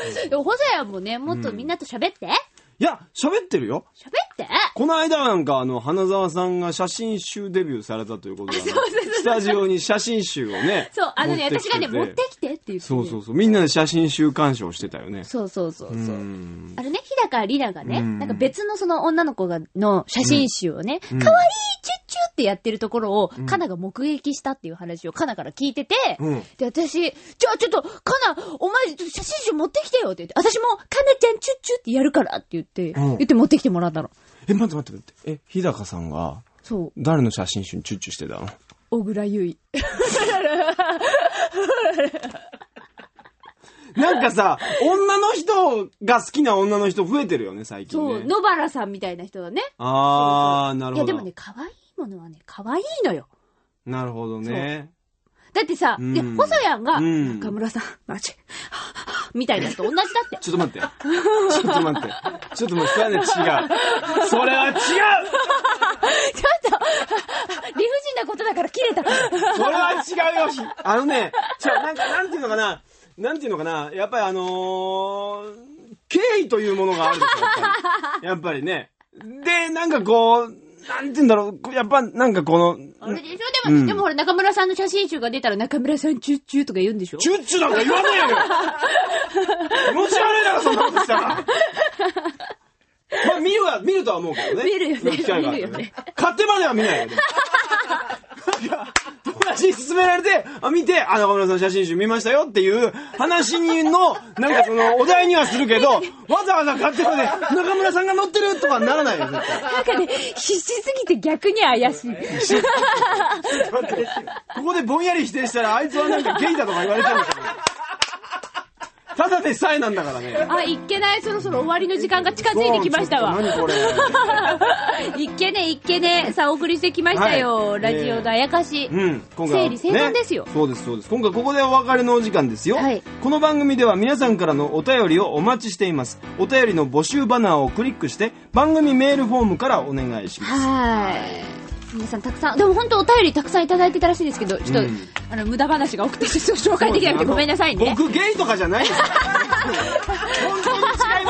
細谷もね、もっとみんなと喋って。 いや、喋ってるよ。 喋ってこの間なんか花澤さんが写真集デビューされたということで、スタジオに写真集をね。 そう、私がね、持ってきてって言って、ね。 そう。みんなで写真集鑑賞してたよね。 そう。あれね、日高里奈がね、なんか別のその女の子の写真集をね、かわいいチュッチュってやってるところを、カナが目撃したっていう話をカナから聞いてて、で、私、じゃあちょっと、カナ、お前写真集持ってきてよって言って、私もカナちゃんチュッチュってやるからって言って持ってきてもらったの。 待って。日高さんが、誰の写真集にチュッチュしてたの？ 小倉優衣。 なんかさ、女の人が好きな女の人増えてるよね、最近ね。 そう、野原さんみたいな人はね。 なるほど。 いや、でもね、可愛いものはね、可愛いのよ。 なるほどね。 だってさ、細谷が、中村さん、マジ、みたいな人同じだって。 ちょっと待って。それはね、違う。それは違うちょっと、理不尽なことだから切れた。それは違うよ。なんていうのかな、やっぱり敬意というものがあるんですよ、やっぱりね。で、なんかこう、なんて言うんだろう、やっぱなんかこの、 あれでしょ、でもほら、中村さんの写真集が出たら中村さんチュッチュとか言うんでしょ？ チュッチュなんか言わねえよ気持ち悪いだろ、そんなことしたら。まあ見るとは思うけどね。 見るよね。 買ってまでは見ないよね。友達に勧められて、見て、中村さん写真集見ましたよっていう話の、なんかその、お題にはするけど、わざわざ買ってまで、中村さんが載ってるとかならないよ、絶対。 なんかね、必死すぎて逆に怪しい。 ここでぼんやり否定したら、あいつはなんかゲイだとか言われちゃうんだから。ただでさえなんだからね。 いっけない、そろそろ終わりの時間が近づいてきましたわ。 何これ。 いっけね。さあ、お送りしてきましたよ。ラジオのあやかし。整理整頓ですよ。 そうです。今回ここでお別れのお時間ですよ。この番組では皆さんからのお便りをお待ちしています。お便りの募集バナーをクリックして、番組メールフォームからお願いします。 皆さんたくさん、でも本当お便りたくさんいただいてたらしいですけど、ちょっと、無駄話が多くて紹介できなくてごめんなさいね。 僕ゲイとかじゃないですよ。本当に違い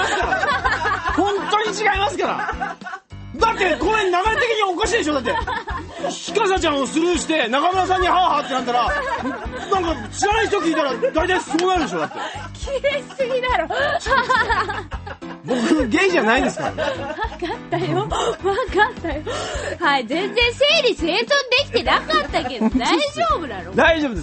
ますから。だってこれ流れ的におかしいでしょ。だってひかさちゃんをスルーして中村さんにハーハーってなったら、なんか知らない人聞いたら大体そうなるでしょ。だって綺麗すぎだろ。 僕ゲイじゃないですからね。 分かったよ。はい、全然整理整頓できてなかったけど大丈夫なの？ 大丈夫です。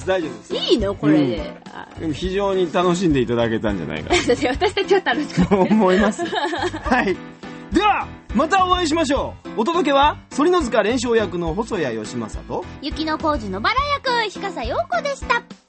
いいのこれで。 でも非常に楽しんでいただけたんじゃないかな。 私たちは楽しかった。 思います。はい。ではまたお会いしましょう。お届けは反塚連勝役の細谷義正と雪野浩二のバラ役日笠陽子でした。